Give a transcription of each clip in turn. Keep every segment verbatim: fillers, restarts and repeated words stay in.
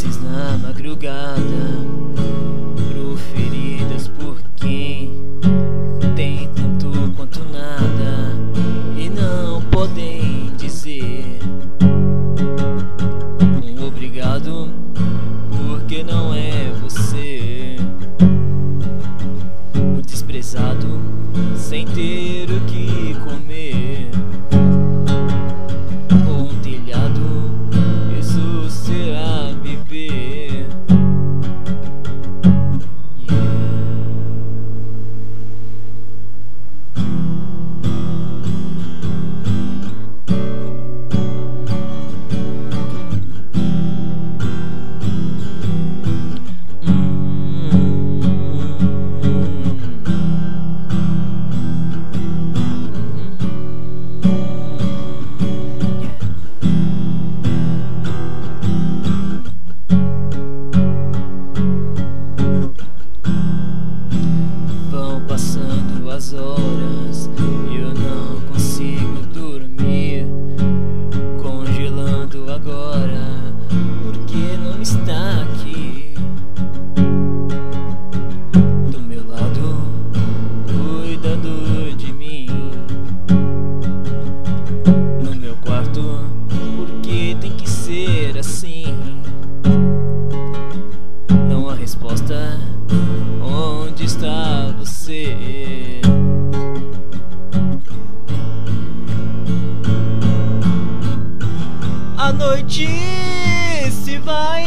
Doces na madrugada, proferidas por quem tem tanto quanto nada e não podem dizer um obrigado, porque não é você. O desprezado sem ter o que comer, ou um telhado, isso será viver. Passando as horas e eu não consigo dormir, congelando agora porque não está aqui do meu lado, cuidando de mim, no meu quarto, porque tem que ser assim. Não há resposta. Onde está você? A noite se vai,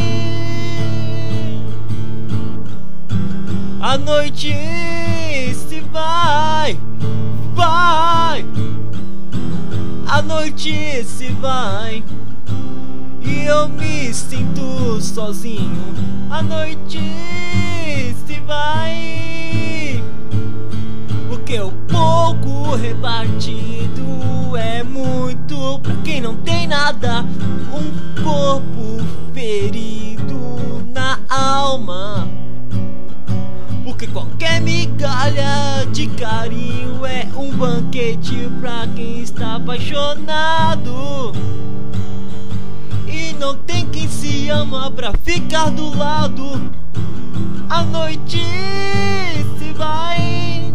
a noite se vai, vai, a noite se vai e eu me sinto sozinho. A noite se vai, porque o pouco repartido é muito pra quem não tem nada. Um corpo ferido na alma, porque qualquer migalha de carinho é um banquete pra quem está apaixonado. E não tem quem se ama pra ficar do lado. A noite se vai,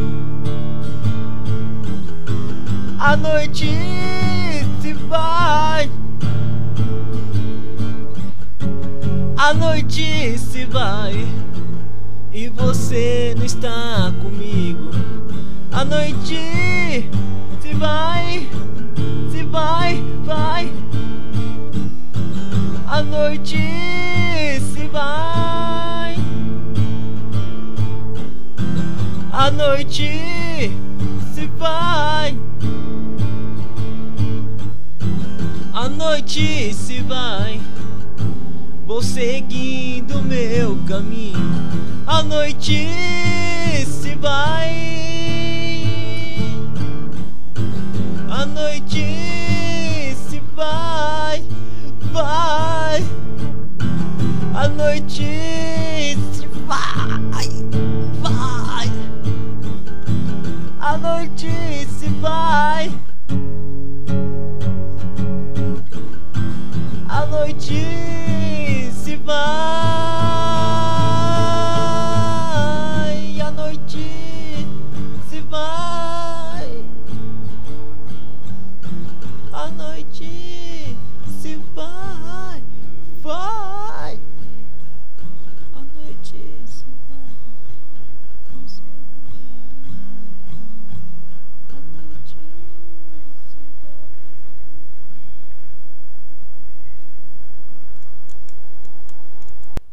a noite se vai, a noite se vai e você não está comigo. A noite se vai, se vai, vai, a noite se vai, a noite se vai, a noite se vai, vou seguindo meu caminho. A noite se vai, a noite se vai,